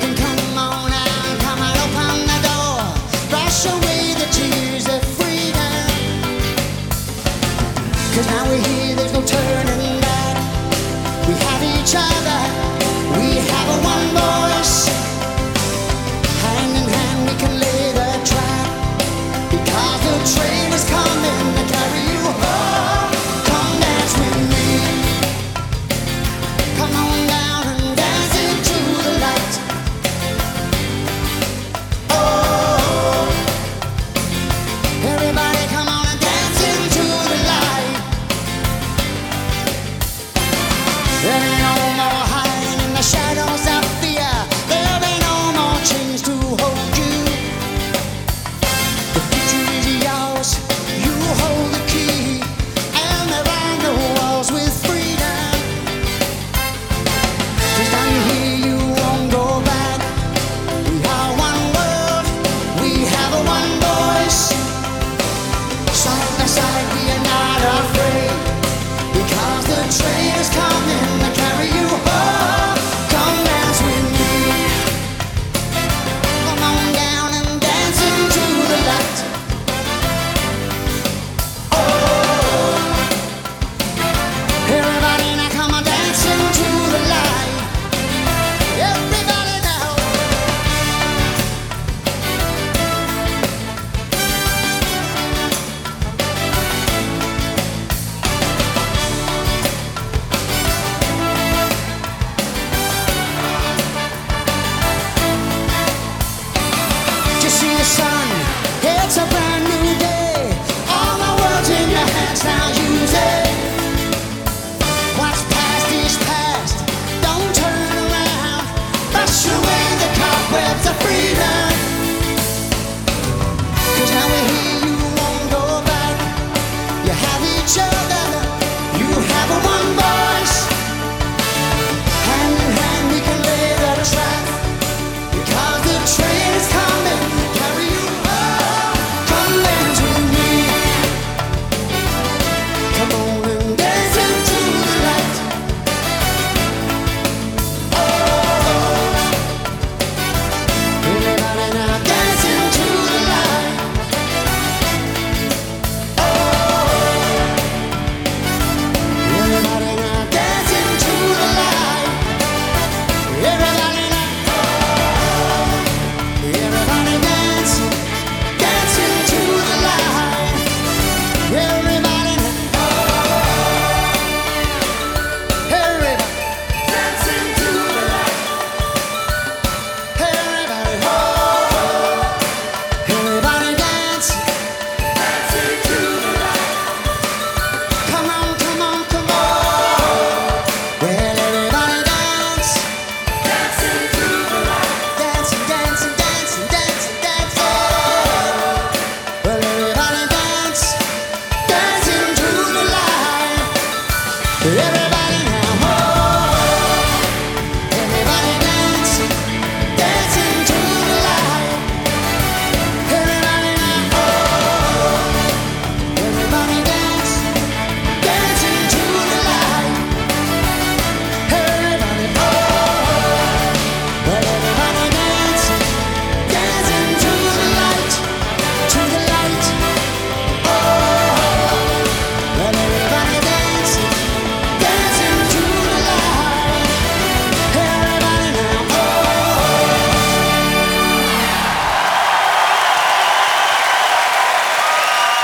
Come on out, come on, open the door. Brush away the tears of freedom. 'Cause now we're here, there's no turning back. We have each other, we have a one voice. Hand in hand we can lay the track. Because the train is coming to carry you home. Come dance with me. Come on down and dance into the light. Oh, everybody come on and dance into the light. There ain't no more hiding in the shadows of fear. There ain't no more chains to hold you. The future is yours, you hold the key. And there are no walls with freedom. 'Cause now you're here, you won't go back. We are one world, we have a one voice. Side by side we are not afraid. Because the train is coming to carry you home. Come dance with me. Come on down and dance into the light. Oh, everybody now come on dance into the light. Everybody now. You see the sun, it's a